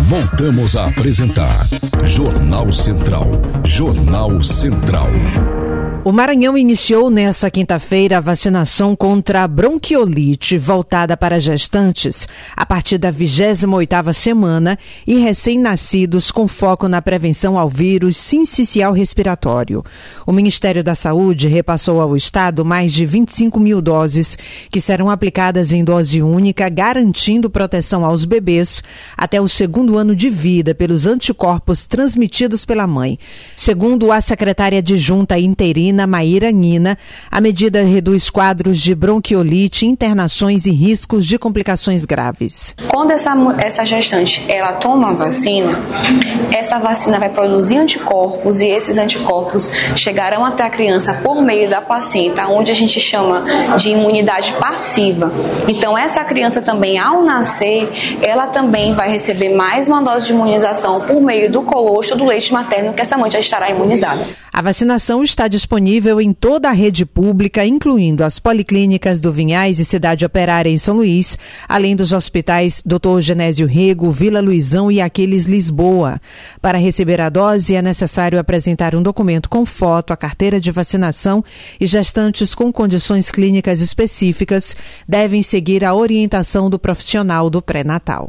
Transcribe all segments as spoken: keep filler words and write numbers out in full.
Voltamos a apresentar Jornal Central. Jornal Central. O Maranhão iniciou nesta quinta-feira a vacinação contra a bronquiolite voltada para gestantes a partir da vigésima oitava semana e recém-nascidos com foco na prevenção ao vírus sincicial respiratório. O Ministério da Saúde repassou ao Estado mais de vinte e cinco mil doses que serão aplicadas em dose única, garantindo proteção aos bebês até o segundo ano de vida pelos anticorpos transmitidos pela mãe. Segundo a secretária adjunta interina Maíra Nina, a medida reduz quadros de bronquiolite, internações e riscos de complicações graves. Quando essa, essa gestante ela toma a vacina, essa vacina vai produzir anticorpos e esses anticorpos chegarão até a criança por meio da placenta, onde a gente chama de imunidade passiva. Então essa criança também, ao nascer, ela também vai receber mais uma dose de imunização por meio do colostro do leite materno, que essa mãe já estará imunizada. A vacinação está disponível em toda a rede pública, incluindo as policlínicas do Vinhais e Cidade Operária em São Luís, além dos hospitais doutor Genésio Rego, Vila Luizão e Aquiles Lisboa. Para receber a dose, é necessário apresentar um documento com foto, a carteira de vacinação, e gestantes com condições clínicas específicas devem seguir a orientação do profissional do pré-natal.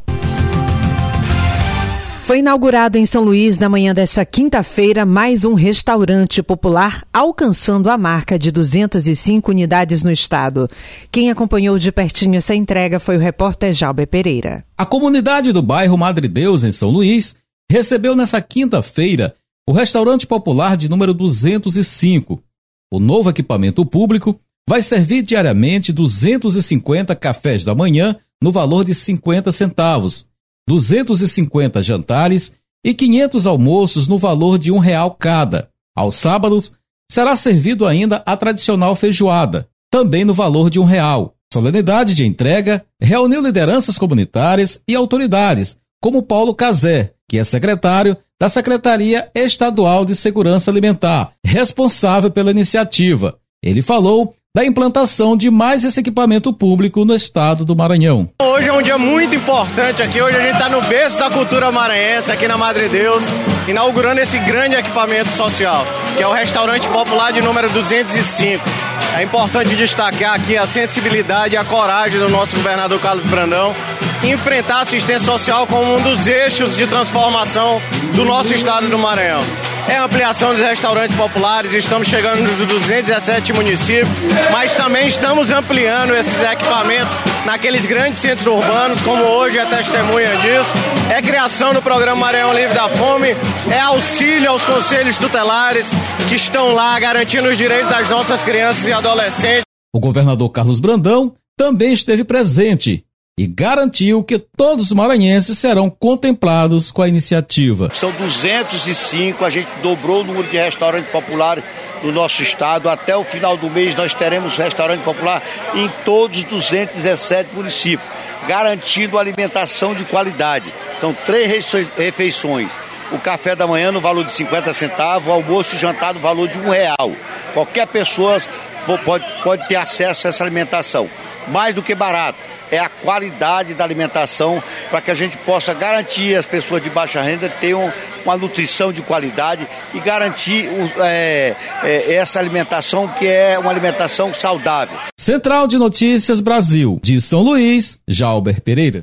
Foi inaugurado em São Luís, na manhã desta quinta-feira, mais um restaurante popular, alcançando a marca de duzentas e cinco unidades no estado. Quem acompanhou de pertinho essa entrega foi o repórter Jalber Pereira. A comunidade do bairro Madre Deus, em São Luís, recebeu nesta quinta-feira o restaurante popular de número duzentos e cinco. O novo equipamento público vai servir diariamente duzentos e cinquenta cafés da manhã no valor de cinquenta centavos. duzentos e cinquenta jantares e quinhentos almoços no valor de um real cada. Aos sábados, será servido ainda a tradicional feijoada, também no valor de um real. Solenidade de entrega reuniu lideranças comunitárias e autoridades, como Paulo Cazé, que é secretário da Secretaria Estadual de Segurança Alimentar, responsável pela iniciativa. Ele falou da implantação de mais esse equipamento público no estado do Maranhão. Hoje é um dia muito importante aqui, hoje a gente está no berço da cultura maranhense, aqui na Madre Deus, inaugurando esse grande equipamento social, que é o restaurante popular de número duzentos e cinco. É importante destacar aqui a sensibilidade e a coragem do nosso governador Carlos Brandão em enfrentar a assistência social como um dos eixos de transformação do nosso estado do Maranhão. É a ampliação dos restaurantes populares, estamos chegando nos duzentos e dezessete municípios, mas também estamos ampliando esses equipamentos naqueles grandes centros urbanos, como hoje é testemunha disso. É criação do programa Maranhão Livre da Fome, é auxílio aos conselhos tutelares que estão lá garantindo os direitos das nossas crianças e adolescentes. O governador Carlos Brandão também esteve presente e garantiu que todos os maranhenses serão contemplados com a iniciativa. São duzentos e cinco, a gente dobrou o número de restaurantes populares no nosso estado. Até o final do mês nós teremos restaurante popular em todos os duzentos e dezessete municípios, garantindo alimentação de qualidade. São três refeições. O café da manhã no valor de cinquenta centavos, o almoço e jantar no valor de um real. Qualquer pessoa pode, pode ter acesso a essa alimentação. Mais do que barato, é a qualidade da alimentação para que a gente possa garantir as pessoas de baixa renda tenham uma nutrição de qualidade e garantir é, é, essa alimentação que é uma alimentação saudável. Central de Notícias Brasil, de São Luís, Jalber Pereira.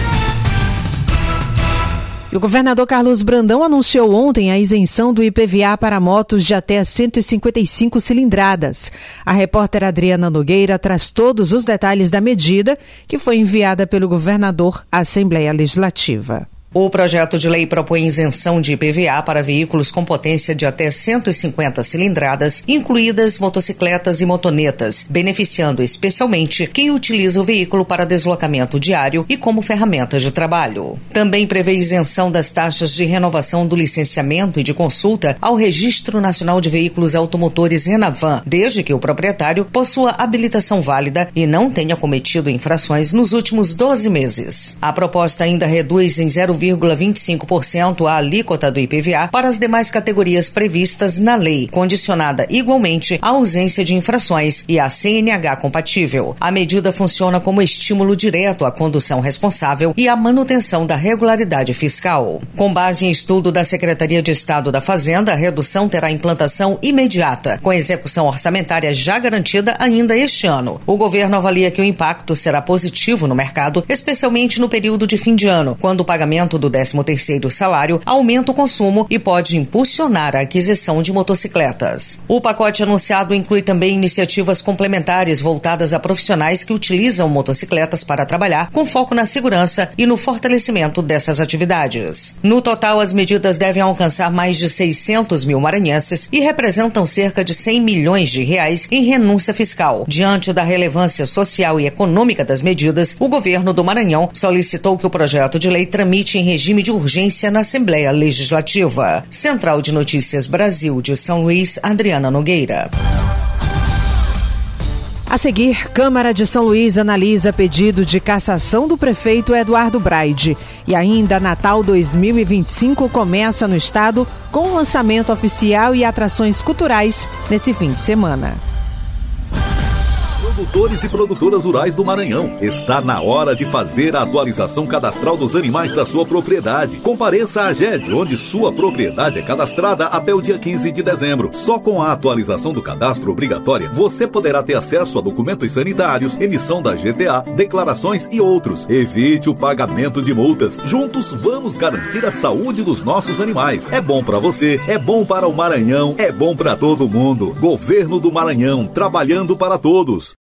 E o governador Carlos Brandão anunciou ontem a isenção do I P V A para motos de até cento e cinquenta e cinco cilindradas. A repórter Adriana Nogueira traz todos os detalhes da medida que foi enviada pelo governador à Assembleia Legislativa. O projeto de lei propõe isenção de I P V A para veículos com potência de até cento e cinquenta cilindradas, incluídas motocicletas e motonetas, beneficiando especialmente quem utiliza o veículo para deslocamento diário e como ferramenta de trabalho. Também prevê isenção das taxas de renovação do licenciamento e de consulta ao Registro Nacional de Veículos Automotores Renavan, desde que o proprietário possua habilitação válida e não tenha cometido infrações nos últimos doze meses. A proposta ainda reduz em zero vírgula vinte e cinco por cento a alíquota do I P V A para as demais categorias previstas na lei, condicionada igualmente à ausência de infrações e à C N H compatível. A medida funciona como estímulo direto à condução responsável e à manutenção da regularidade fiscal. Com base em estudo da Secretaria de Estado da Fazenda, a redução terá implantação imediata, com execução orçamentária já garantida ainda este ano. O governo avalia que o impacto será positivo no mercado, especialmente no período de fim de ano, quando o pagamento do décimo terceiro salário aumenta o consumo e pode impulsionar a aquisição de motocicletas. O pacote anunciado inclui também iniciativas complementares voltadas a profissionais que utilizam motocicletas para trabalhar, com foco na segurança e no fortalecimento dessas atividades. No total, as medidas devem alcançar mais de seiscentos mil maranhenses e representam cerca de cem milhões de reais em renúncia fiscal. Diante da relevância social e econômica das medidas, o governo do Maranhão solicitou que o projeto de lei tramite em regime de urgência na Assembleia Legislativa. Central de Notícias Brasil de São Luís, Adriana Nogueira. A seguir, Câmara de São Luís analisa pedido de cassação do prefeito Eduardo Braide. E ainda, Natal dois mil e vinte e cinco começa no estado com lançamento oficial e atrações culturais nesse fim de semana. Produtores e produtoras rurais do Maranhão, está na hora de fazer a atualização cadastral dos animais da sua propriedade. Compareça à AGED, onde sua propriedade é cadastrada até o dia quinze de dezembro. Só com a atualização do cadastro obrigatória, você poderá ter acesso a documentos sanitários, emissão da G T A, declarações e outros. Evite o pagamento de multas. Juntos, vamos garantir a saúde dos nossos animais. É bom para você, é bom para o Maranhão, é bom para todo mundo. Governo do Maranhão, trabalhando para todos.